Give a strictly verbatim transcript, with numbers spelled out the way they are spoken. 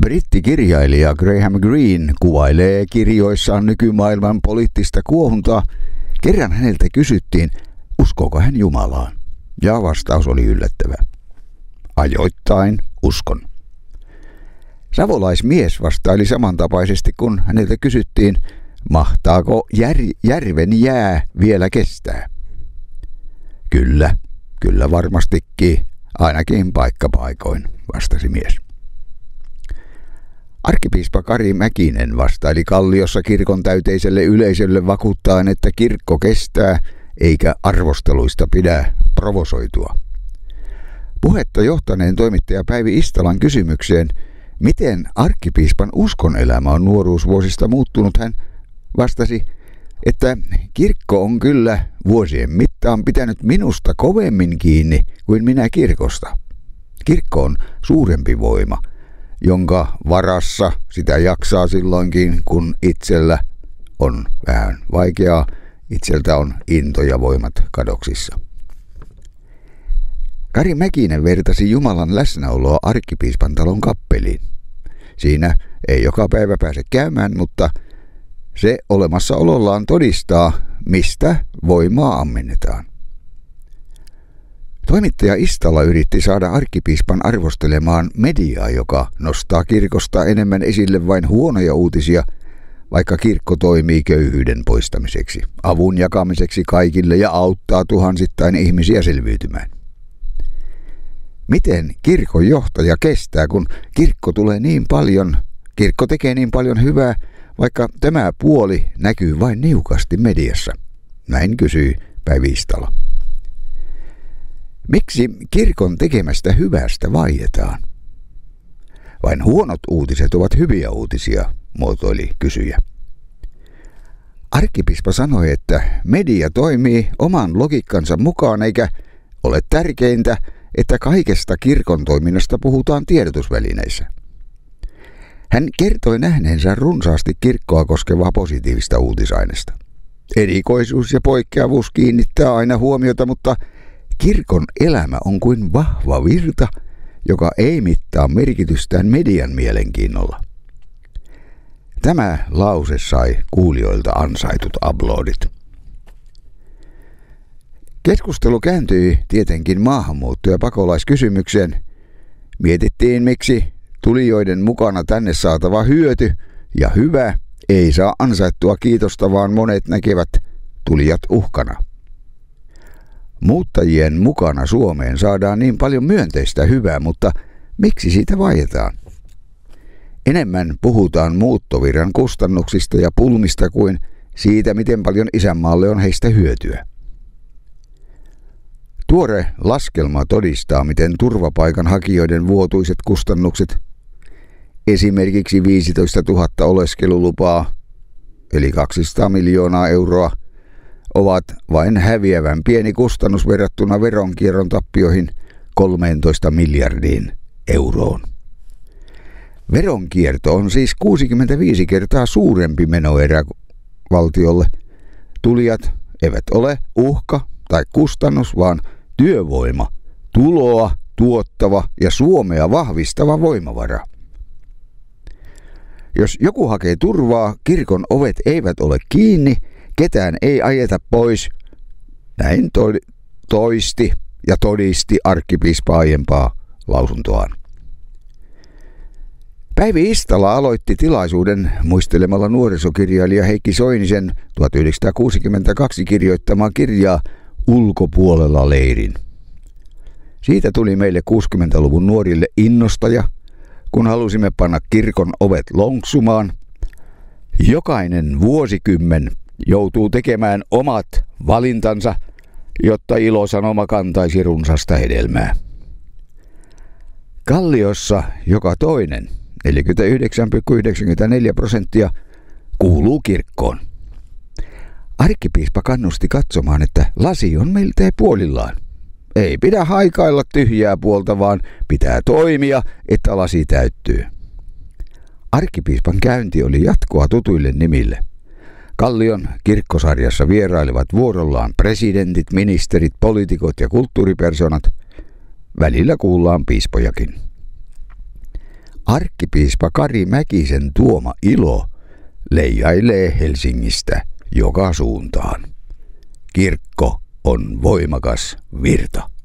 Brittikirjailija Graham Greene kuvailee kirjoissaan nykymaailman poliittista kuohuntaa. Kerran häneltä kysyttiin, uskooko hän Jumalaan, ja vastaus oli yllättävä. Ajoittain uskon. Savolaismies vastaili samantapaisesti, kun häneltä kysyttiin, mahtaako jär- järven jää vielä kestää. Kyllä, kyllä varmastikin, ainakin paikkapaikoin, vastasi mies. Arkkipiispa Kari Mäkinen vastaili Kalliossa kirkon täyteiselle yleisölle vakuuttaen, että kirkko kestää eikä arvosteluista pidä provosoitua. Puhetta johtaneen toimittaja Päivi Istalan kysymykseen, miten arkkipiispan uskonelämä on nuoruusvuosista muuttunut, hän vastasi, että kirkko on kyllä vuosien mittaan pitänyt minusta kovemmin kiinni kuin minä kirkosta. Kirkko on suurempi voima, jonka varassa sitä jaksaa silloinkin, kun itsellä on vähän vaikeaa, itseltä on into ja voimat kadoksissa. Kari Mäkinen vertasi Jumalan läsnäoloa arkkipiispan talon kappeliin. Siinä ei joka päivä pääse käymään, mutta se olemassaolollaan todistaa, mistä voimaa ammennetaan. Toimittaja Istala yritti saada arkkipiispan arvostelemaan mediaa, joka nostaa kirkosta enemmän esille vain huonoja uutisia, vaikka kirkko toimii köyhyyden poistamiseksi, avun jakamiseksi kaikille ja auttaa tuhansittain ihmisiä selviytymään. Miten kirkon johtaja kestää, kun kirkko tulee niin paljon, kirkko tekee niin paljon hyvää, vaikka tämä puoli näkyy vain niukasti mediassa? Näin kysyi Päivi Istala. Miksi kirkon tekemästä hyvästä vaietaan? Vain huonot uutiset ovat hyviä uutisia, muotoili kysyjä. Arkkipiispa sanoi, että media toimii oman logiikkansa mukaan eikä ole tärkeintä, että kaikesta kirkon toiminnasta puhutaan tiedotusvälineissä. Hän kertoi nähneensä runsaasti kirkkoa koskevaa positiivista uutisaineesta. Erikoisuus ja poikkeavuus kiinnittää aina huomiota, mutta kirkon elämä on kuin vahva virta, joka ei mittaa merkitystään median mielenkiinnolla. Tämä lause sai kuulijoilta ansaitut aplodit. Keskustelu kääntyi tietenkin maahanmuutto- ja pakolaiskysymykseen. Mietittiin, miksi tulijoiden mukana tänne saatava hyöty ja hyvä ei saa ansaittua kiitosta, vaan monet näkevät tulijat uhkana. Muuttajien mukana Suomeen saadaan niin paljon myönteistä hyvää, mutta miksi siitä vaietaan? Enemmän puhutaan muuttovirran kustannuksista ja pulmista kuin siitä, miten paljon isänmaalle on heistä hyötyä. Tuore laskelma todistaa, miten turvapaikanhakijoiden vuotuiset kustannukset, esimerkiksi viisitoistatuhatta oleskelulupaa, eli kaksisataa miljoonaa euroa, ovat vain häviävän pieni kustannus verrattuna veronkierron tappioihin kolmetoista miljardiin euroon. Veronkierto on siis kuusikymmentäviisi kertaa suurempi menoerä valtiolle. Tulijat eivät ole uhka tai kustannus, vaan työvoima, tuloa tuottava ja Suomea vahvistava voimavara. Jos joku hakee turvaa, kirkon ovet eivät ole kiinni, ketään ei ajeta pois. Näin toisti ja todisti arkkipiispa aiempaa lausuntoaan. Päivi Istala aloitti tilaisuuden muistelemalla nuorisokirjailija Heikki Soinisen tuhatyhdeksänsataakuusikymmentäkaksi kirjoittamaa kirjaa Ulkopuolella leirin. Siitä tuli meille kuusikymmentäluvun nuorille innostaja, kun halusimme panna kirkon ovet lonksumaan. Jokainen vuosikymmen joutuu tekemään omat valintansa, jotta ilosanoma kantaisi runsasta hedelmää. Kalliossa joka toinen, neljäkymmentäyhdeksän pilkku yhdeksänkymmentäneljä prosenttia, kuuluu kirkkoon. Arkkipiispa kannusti katsomaan, että lasi on miltei puolillaan. Ei pidä haikailla tyhjää puolta, vaan pitää toimia, että lasi täyttyy. Arkkipiispan käynti oli jatkoa tutuille nimille. Kallion kirkkosarjassa vierailivat vuorollaan presidentit, ministerit, poliitikot ja kulttuuripersonat. Välillä kuullaan piispojakin. arkkipiispa Kari Mäkisen tuoma ilo leijailee Helsingistä joka suuntaan. Kirkko on voimakas virta.